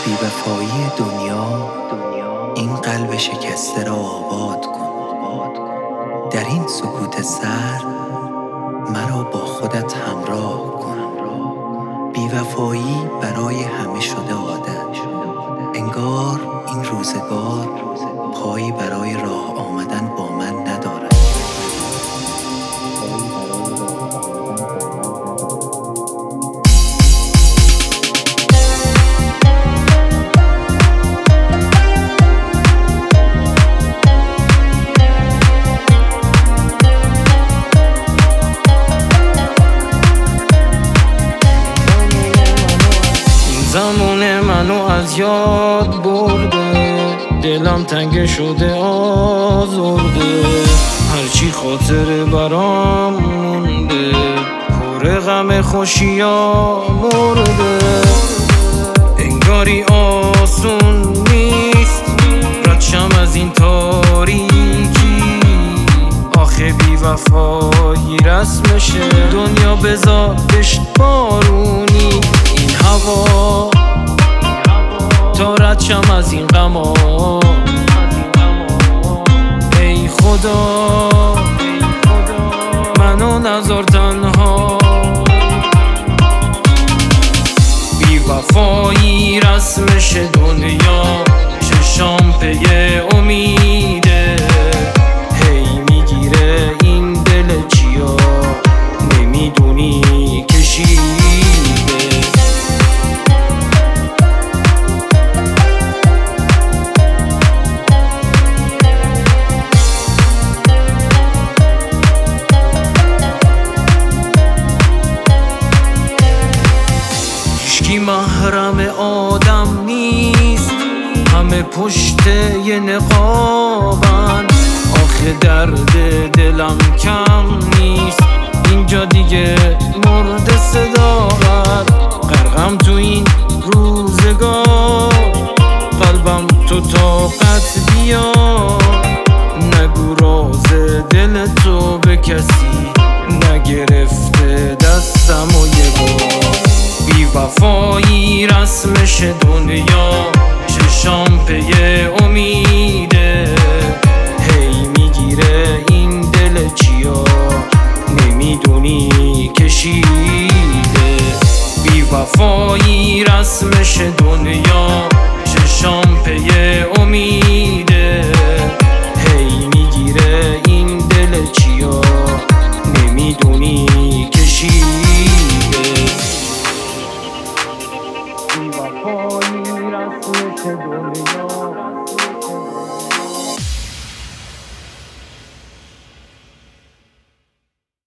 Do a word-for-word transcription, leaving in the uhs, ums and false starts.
بی‌وفایی دنیا این قلب شکسته را آباد کن. در این سکوت سرد مرا با خودت همراه کن. بی‌وفایی برای همه شده عادت، انگار این روزگار پایی برای راه آمدن با من ندارد. زمان منو از یاد برده، دلم تنگ شده آزرده، هرچی خاطره برام مونده، پر غم خوشیا مرده. انگاری آسون نیست ردشم از این تاریکی، آخه بی وفایی رسمشه، دنیا بذارش بارونی. این هوا تا ردشم از این غما، ای خدا منو نذار تنها. بی وفایی رسمش دنیا، چشام پی امیده، هی میگیره این دل چیا، نمیدونی کشیده. کی محرم آدم نیست، همه پشت یه نقابن، آخه درد دلم کم نیست، اینجا دیگه مرد صداقت. غرقم تو این روزگار، قلبم تو طاقت بیار، نگو راز دل تو به کسی، نگرفته دستم و یه بار. بی وفایی رسمش دنیا، چشام پی امیده، هی میگیره این دل چیا، نمیدونی کشیده. بی وفایی رسمش دنیا، چشام پی امیده، هی میگیره این دل چیا، نمیدونی کشیده. بی وفایی رسمش دنیا